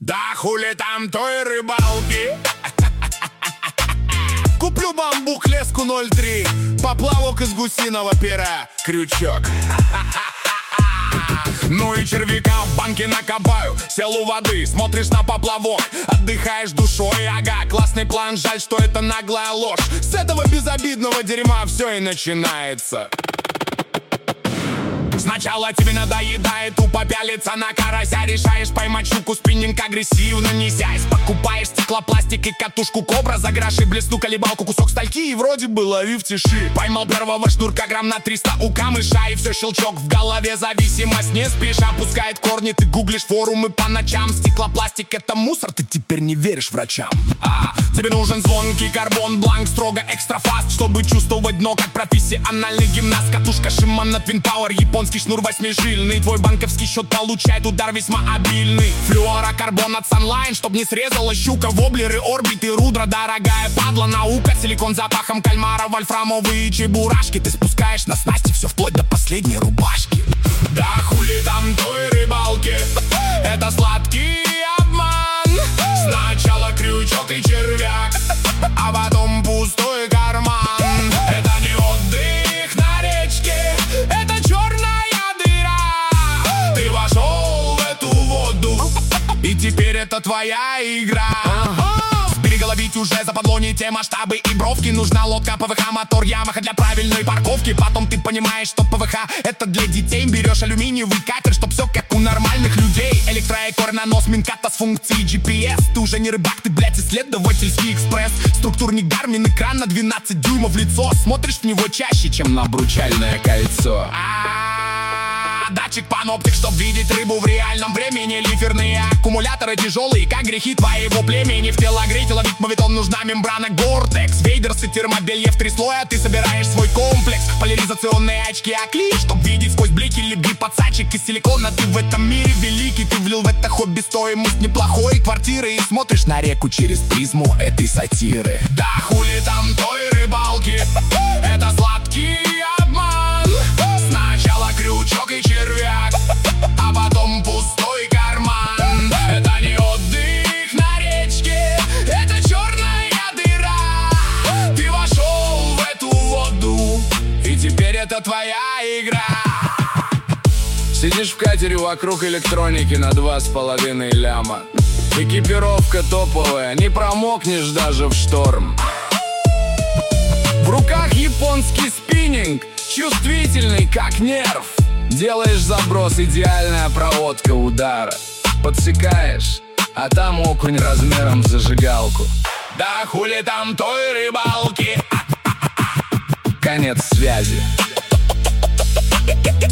Да хули там той рыбалки. Куплю бамбук, леску 0,3, поплавок из гусиного пера, крючок. Ну и червяка в банке накопаю. Сел у воды, смотришь на поплавок, отдыхаешь душой, ага. Классный план, жаль, что это наглая ложь. С этого безобидного дерьма все и начинается. Сначала тебе надоедает тупо пялиться на карася. Решаешь поймать щуку, спиннинг агрессивно несясь. Покупаешь стеклопластик и катушку кобра за гроши, блесну колебалку, кусок стальки и вроде бы лови в тиши. Поймал первого шнурка грамм на 300 у камыша, и все щелчок в голове, зависимость не спеша пускает корни. Ты гуглишь форумы по ночам, стеклопластик это мусор, ты теперь не веришь врачам. Тебе нужен звонкий карбон бланк, строго экстра фаст, чтобы чувствовать дно как профессиональный гимнаст. Катушка Shimano Twin Power, японский шнур 8-жильный. Твой банковский счет получает удар весьма обильный. Флюорокарбон от Sunline, чтоб не срезала щука. Воблеры, орбиты, рудра, дорогая падла наука. Силикон запахом кальмара, вольфрамовые чебурашки. Ты спускаешь на снасти все вплоть до последней рубашки. Да хули там той рыбалки, это сладкий обман. Сначала крючок и червяк, а потом пустой карман. Это не отдых на речке, это черная дыра. Ты вошел в эту воду, и теперь это твоя игра. Ловить уже западло не те масштабы и бровки. Нужна лодка, ПВХ, мотор, Ямаха для правильной парковки. Потом ты понимаешь, что ПВХ это для детей. Берешь алюминиевый катер, чтоб все как у нормальных людей. Электроэкор, нанос, минката с функцией GPS. Ты уже не рыбак, ты, блядь, исследовательский экспресс. Структурник Гармин, экран на 12 дюймов в лицо. Смотришь в него чаще, чем на обручальное кольцо. Датчик паноптик, чтоб видеть рыбу в реальном времени. Лиферные аккумуляторы тяжелые, как грехи твоего племени. В телогрейте ловить моветон нужна мембрана Гортекс. Вейдерс и термобелье в 3 слоя, ты собираешь свой комплекс. Поляризационные очки Акли, чтоб видеть сквозь блики. Леби подсадчик из силикона, ты в этом мире великий. Ты влил в это хобби стоимость неплохой квартиры и смотришь на реку через призму этой сатиры. Да хули там той рыбалки, это сладкий обман. Сначала крючок и червяк, а потом пустой карман. Это не отдых на речке, это черная дыра. Ты вошел в эту воду, и теперь это твоя игра. Сидишь в катере, вокруг электроники на 2,5 ляма. Экипировка топовая, не промокнешь даже в шторм. В руках японский спиннинг, чувствительный как нерв. Делаешь заброс, идеальная проводка удара. Подсекаешь, а там окунь размером в зажигалку. Да хули там той рыбалки. Конец связи.